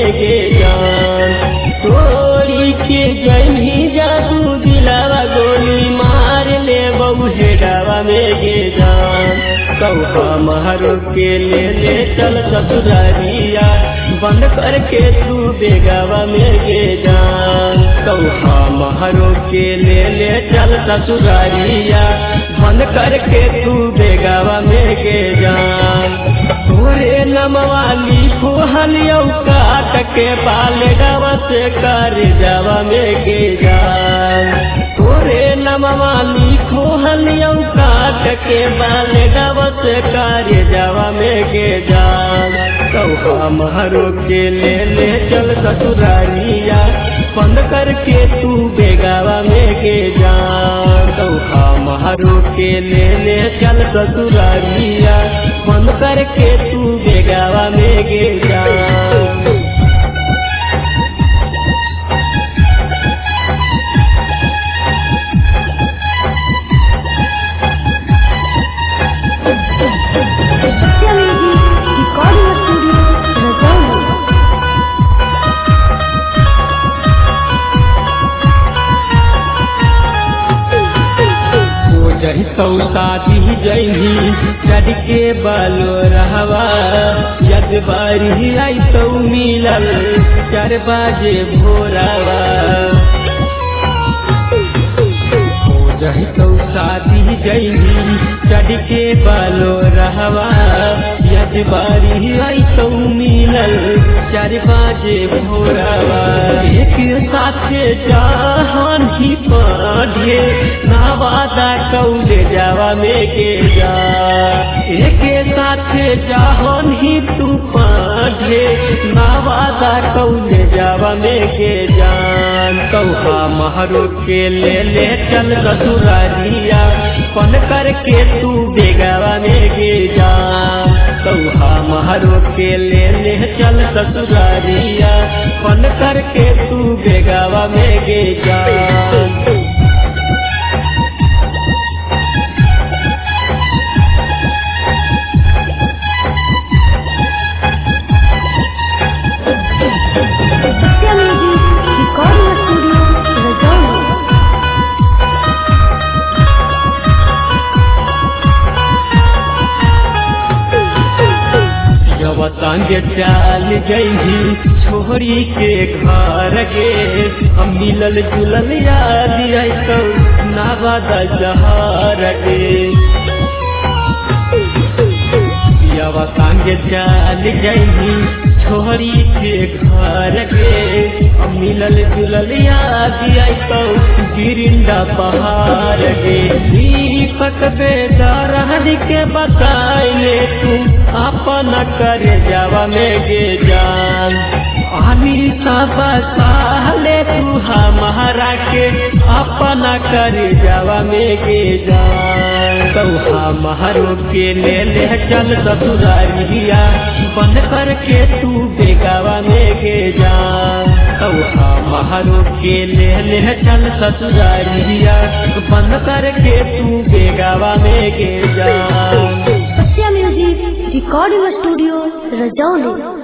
गे जान। तोरी के जही जादू दिलावा गोली मार ले बहु हेडावा में गे जान। कौहा महरो के ले चल ससुरारिया बंद करके तू बेगावा में गे जान। कौहा महरो के ले चल ससुरारिया बंद करके तू बेगावा में गे जान। तोरे नमवाली को हलियो काट के बाल गावा से कर जावा में गे जान। तोरे नमवाली को हलियो काट के बाल गावा से कर जावा में गे जान। कौहा महरो के ले चल ससुरारिया बंद करके तू बेगावा में गे जान। कौहा महरो के ले चल ससुरारिया बंद करके तू बेगावा में गे जान। जही सौसादी जही चढ़ के बालो रहवा यद बारी आई तो मिलल 4 बजे भोरावा। जही सौसादी जही चढ़ के बालो रहवा यद बारी आई तो मिलल 4 बजे भोरावा। एक साथे जहान ही पढ़े नवादा कौले जावा में गे जा। एक साथे जहान ही तू पढ़े नवादा कौले जावा में गे जान। कौहा महरो के ले चल ससुरारिया बंद करके तू बेगावा में गे जान। कौहा महरो के ले चल ससुरारिया बंद करके तू बेगावा में गे जान। संगे चाल जही छोरी के घर गे हम मिलल जुलल याद आई तो नवादा जहार गे। यवा संगे चाल जही छोरी के घर गे हम मिलल जुलल याद आई तो गिरिंडा पहाड़ गे। दीपक बेदार हरि के बताइले तू अपना कर जावा में गे जान। आमिर साले तू हमारा के अपना कर जावा में गे जान। कौहा महरो के ले चल ससुरारिया बंद करके तू बेगावा में गे जान। कौहा महरो के ले चल ससुरारिया बंद करके तू बेगावा में गे जान। सत्या म्यूजिक रिकॉर्डिंग स्टूडियो रजौली।